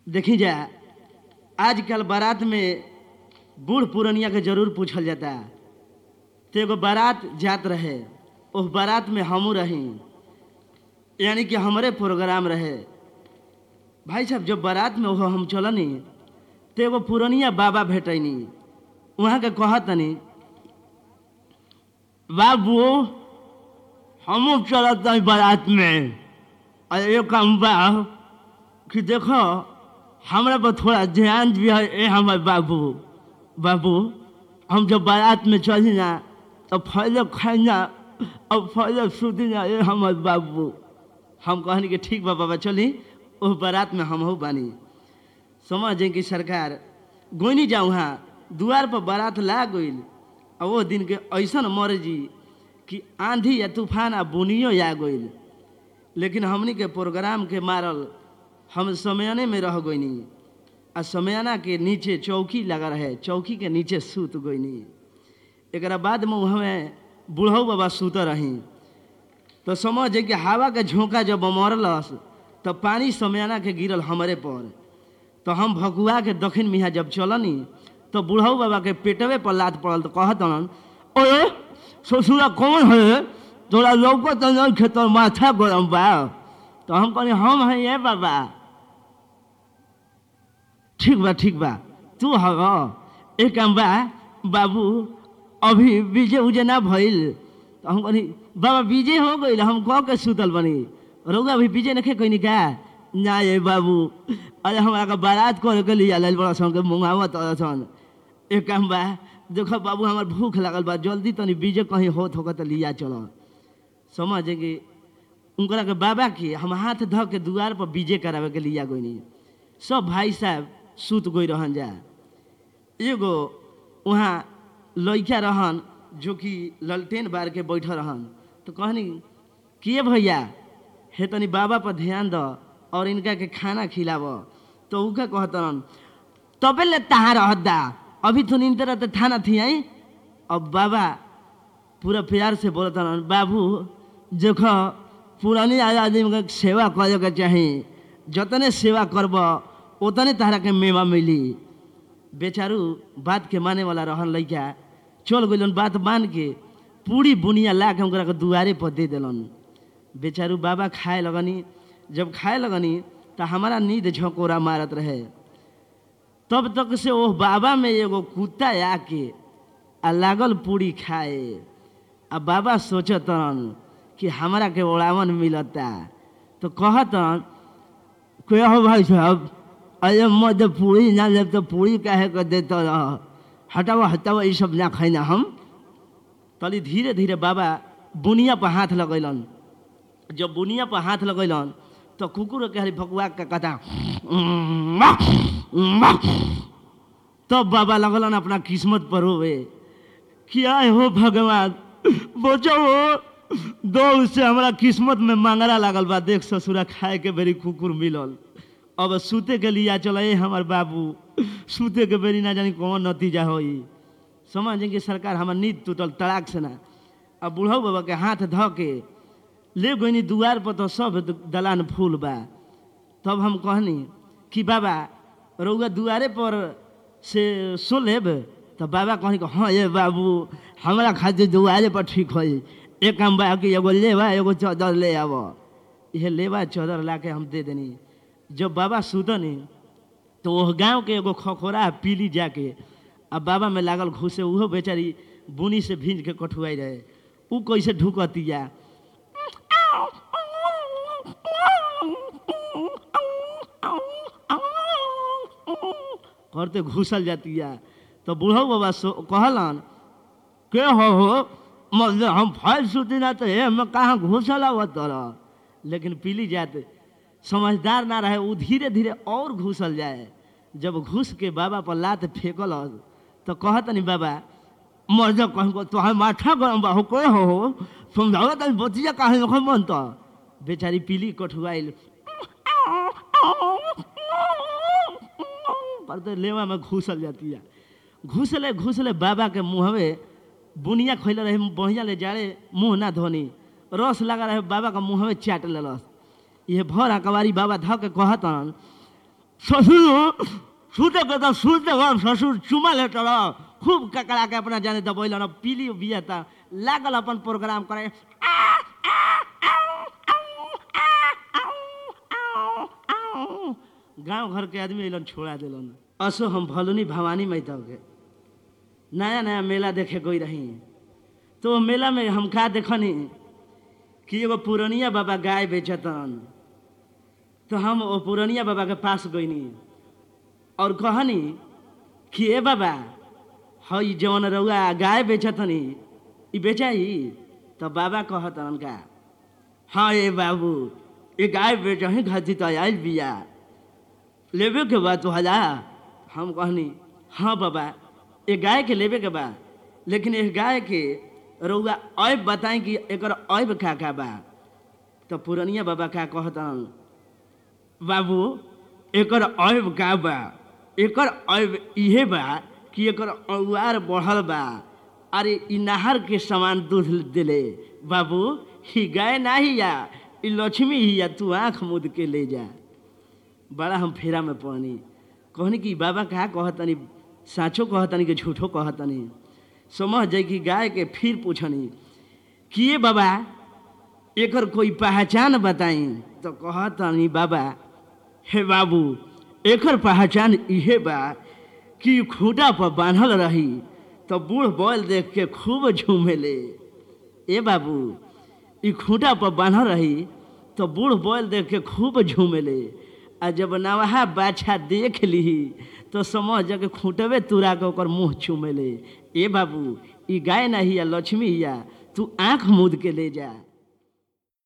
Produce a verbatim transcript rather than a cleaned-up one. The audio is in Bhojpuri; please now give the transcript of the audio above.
देखी जा आजकल बारात में बूढ़ पुरनिया के जरूर पूछल जाता। तो एगो बारात जात रहे, उस बारात में हमू रही, यानी कि हमारे प्रोग्राम रहे। भाई साहब जब बारात में वो हम चलनी तो एगो पुरनिया बाबा भेटनी, वहाँ के कहतनी बाबू हमू चलत बारात में, और एक काम बा कि देखो हमरा पर थोड़ा ध्यान दिया। ए हमारे बाबू बाबू हम जब बारात में चली ना तो फल खाना और फल सुधी ना। ए हमारे बाबू हम कहनी कि ठीक बा बाबा चली, उस बारात में हम हो बानी। समझ कि सरकार गोइनी जाऊँ हाँ द्वार पर बारात ला गई, और वो दिन के ऐसा मर्जी कि आंधी या तूफान आ बुनियो आ गई, लेकिन हमनी के प्रोग्राम के मारल हम समयाने में रह गईनी। आ समयाना के नीचे चौकी लगा रहे, चौकी के नीचे सूत गईनी। एक बाद में हमें बूढ़ऊ बाबा सूत रही, तो समझ कि हवा के झोंका जब मरलस तो पानी समयाना के गिरल हमारे पर। तो हम भकुआ के दक्षिण मिहा जब चलनी तो बूढ़ऊ बाबा के पेटवे पर लात पड़ल। तो कहतन ओए ससुरा कौन है, तोरा लौकत नहीं खे, तोर माथा गरम बा। तो हम कहनी हम हैं ये बाबा। ठीक बा ठीक बा तू हव एक काम बा बाबू, अभी बीजे उजे ना भइल। तो हम कहनी बाबा बीजे हो गई, हम कह के सुतल बनी, रउआ अभी बीजे नखे कहनी का ना ये बाबू। अरे हमारा का बारात कर के लिया लाल बड़ा सन के मुंगावत सन। एक काम बा देखो बाबू हमार भूख लागल बा, जल्दी तनी बीजे कहीं होत होगा तो लिया चलो। समझ कि उनकरा के बाबा की हम हाथ ध के दुआर पर बीजे करावे के लिया गई। सब भाई साहब सूत गई रहन जा। एगो वहाँ लड़का रहन जो कि ललटेन बार के बैठल रहन। तो कहनी किए भैया हे तनी बाबा पर ध्यान द और इनका के खाना खिलाव। तो उका कहतन तबे ले तहाँ रहत दा, अभी तो इन तरह थाना थी आई। अब बाबा पूरा प्यार से बोलतन बाबू देखो पुरानी आदमी के सेवा करे के चाही, जतने सेवा करब उतने तारा के मेवा मिली। बेचारू बात के माने वाला रहन लइका चल गइलन, बात मान के पूरी बुनिया ला के उनकरा के दुआरे पर दे देलन। बेचारू बाबा खाए लगनी, जब खाए लगनी तो हमारा नींद झकोरा मारत रहे। तब तक से वो बाबा में एगो कुत्ता आके आ लागल पूरी खाए। आ बाबा सोचतन कि हमारा के ओढ़ावन मिलता। तो कहतन क्या हो भाई साहब, अरे मत पूरी ना ले तो पूरी काहे कर देता रह, हटावा हटावा ये सब ना खाइना हम। तली धीरे धीरे बाबा बुनिया पर हाथ लगैलन। जब बुनिया पर हाथ लगैलन तो कुकुर के हरी भकुआ का कहता तब बाबा लगलन अपना किस्मत पर होवे। क्या हो भगवान बचाओ, दो से हमारा किस्मत में मांगरा लागल बा। देख ससुरा खाए के बेरी कुकुर मिलल, अब सूते के लिया चले हमार बाबू, सूते के बेरी ना जानी कौन नतीजा होई। समझ कि सरकार हमार नींद टूटल तड़ाक से ना। अब बूढ़ऊ बाबा के हाथ ध के ले गईनी दुआर पर, तो सब दलान फूल बा। तब हम कहनी कि बाबा रउआ दुआरे पर से सो लेब। तो बाबा कहनी कि हाँ ये बाबू हमारा खातिर दुआरे पर ठीक हो। एक काम बा कि एगो लेवा एगो चादर ले आब। यह लेवा चादर ला के हम दे देनी। जब बाबा सुतनी तो वह गांव के एगो खखोरा पीली जाके अब बाबा में लागल घुसे। उहो बेचारी बुनी से भींज के कठुआई रहे। उ कैसे ढुकतिया करते घुसल जाती है। तो बूढ़ऊ बाबा कहलन के हो हो मतलब हम फल सुती ना तो हे मैं कहाँ घुसल आवत रह। लेकिन पीली जात समझदार ना रहे, वो धीरे धीरे और घुसल जाए। जब घुस के बाबा पर लात फेंकल तो कहतनी बाबा मर जा कहीं को तो माथा गरम बा हो को हो समझाओ तनी बतिया काहे न मन। तो बेचारी पीली कठुआइल करते लेवा में घुसल जाती है। घुसले घुसले बाबा के मुँहवे बुनिया खैले रहे, बढ़िया ले जाड़े मुँह ना धोनी, रस लगा रहे बाबा का मुँहवे चाट लेलस। ये भर अकबारी बाबा ध के कहतन ससुर सुते के तो सुते हम ससुर चुमा ले चलो खूब ककड़ा के अपना जाने तो बोल पीली बिया था लागल अपन प्रोग्राम करे गांव घर के आदमी अलन छोड़ा दिलन। असो हम भलुनी भवानी मैता के नया नया मेला देखे गई रही तो मेला में हम का देखनी कि एगो पुरनिया बाबा गाय बेचतन तो हम वो पुरनिया बाबा के पास गईनी और कहनी कि ए बाबा हई जवन रउआ गाय बेचतनी ई बेचाई तो बाबा कहतन का हाँ ए बाबू ये गाय बेचही घाती तो आयल बिया लेवे के बा तो हजा हम कहनी हाँ बाबा ये गाय के लेवे के बा लेकिन इस गाय के रउआ ऐब बताई कि एकर ऐब का का बा तो पुरनिया बाबा का कहतन बाबू एकर ऐब का बा एकर ऐब इहे बा कि एकर औआर बढ़ल बा अरे इ नहर के समान दूध दिले बाबू ही गाय ना ही या इ लक्ष्मी ही या तू आँख मुद के ले जा। बड़ा हम फेरा में पड़नी कहनी कि बाबा कहा कहतनी साँचो कहतनी कि झूठो कहतनी समझ जाए कि गाय के फिर पूछनी कि ये बाबा एकर कोई पहचान बताई तो कहतनी बाबा हे बाबू एकर पहचान इहे बा कि खूंटा पर बांधल रही तो बूढ़ बैल देख के खूब झूमेले। ए बाबू ई खूंटा पर बांधल रही तो बूढ़ बैल देख के खूब झूमेले आ जब नवाहा बाछा देख ली तो समझ जाके खूंटवे तुरा के ओकर मुँह चूमेले। ए बाबू ई गाय नहीं या लक्ष्मी या तू आँख मूद के ले जा।